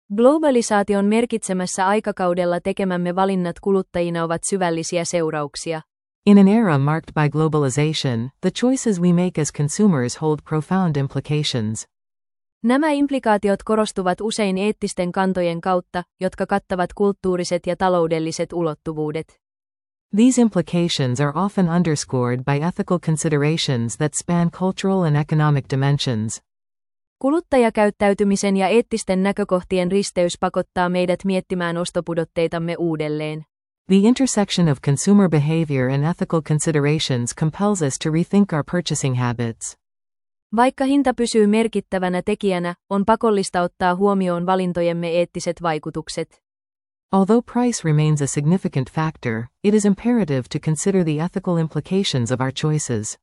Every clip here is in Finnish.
Globalisaation merkitsemässä aikakaudella tekemämme valinnat kuluttajina ovat syvällisiä seurauksia. In an era marked by globalization, the choices we make as consumers hold profound implications. Nämä implikaatiot korostuvat usein eettisten kantojen kautta, jotka kattavat kulttuuriset ja taloudelliset ulottuvuudet. These implications are often underscored by ethical considerations that span cultural and economic dimensions. Kuluttajakäyttäytymisen ja eettisten näkökohtien risteys pakottaa meidät miettimään ostopudotteitamme uudelleen. The intersection of consumer behavior and ethical considerations compels us to rethink our purchasing habits. Vaikka hinta pysyy merkittävänä tekijänä, on pakollista ottaa huomioon valintojemme eettiset vaikutukset. Although price remains a significant factor, it is imperative to consider the ethical implications of our choices.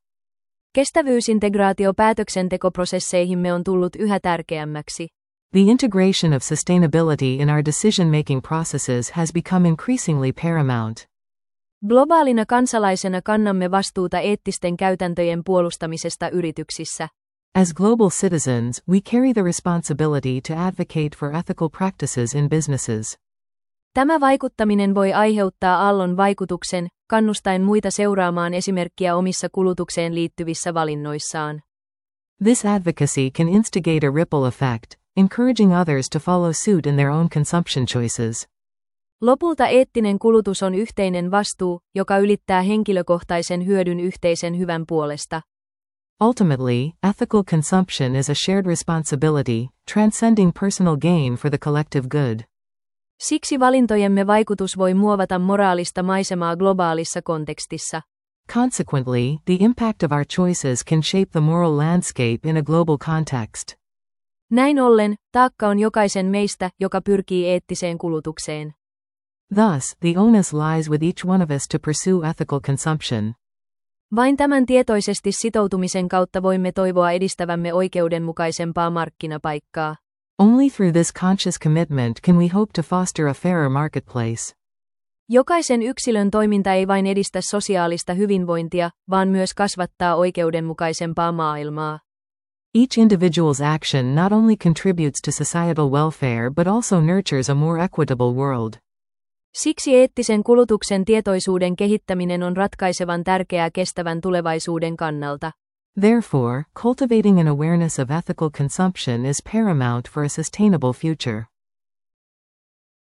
Kestävyysintegraatio päätöksentekoprosesseihimme on tullut yhä tärkeämmäksi. The integration of sustainability in our decision-making processes has become increasingly paramount. Globaalina kansalaisena kannamme vastuuta eettisten käytäntöjen puolustamisesta yrityksissä. As global citizens, we carry the responsibility to advocate for ethical practices in businesses. Tämä vaikuttaminen voi aiheuttaa aallon vaikutuksen, kannustaen muita seuraamaan esimerkkiä omissa kulutukseen liittyvissä valinnoissaan. This advocacy can instigate a ripple effect, encouraging others to follow suit in their own consumption choices. Lopulta eettinen kulutus on yhteinen vastuu, joka ylittää henkilökohtaisen hyödyn yhteisen hyvän puolesta. Ultimately, ethical consumption is a shared responsibility, transcending personal gain for the collective good. Siksi valintojemme vaikutus voi muovata moraalista maisemaa globaalissa kontekstissa. Consequently, the impact of our choices can shape the moral landscape in a global context. Näin ollen, taakka on jokaisen meistä, joka pyrkii eettiseen kulutukseen. Thus, the onus lies with each one of us to pursue ethical consumption. Vain tämän tietoisesti sitoutumisen kautta voimme toivoa edistävämme oikeudenmukaisempaa markkinapaikkaa. Only through this conscious commitment can we hope to foster a fairer marketplace. Jokaisen yksilön toiminta ei vain edistä sosiaalista hyvinvointia, vaan myös kasvattaa oikeudenmukaisempaa maailmaa. Each individual's action not only contributes to societal welfare but also nurtures a more equitable world. Siksi eettisen kulutuksen tietoisuuden kehittäminen on ratkaisevan tärkeää kestävän tulevaisuuden kannalta. Therefore, cultivating an awareness of ethical consumption is paramount for a sustainable future.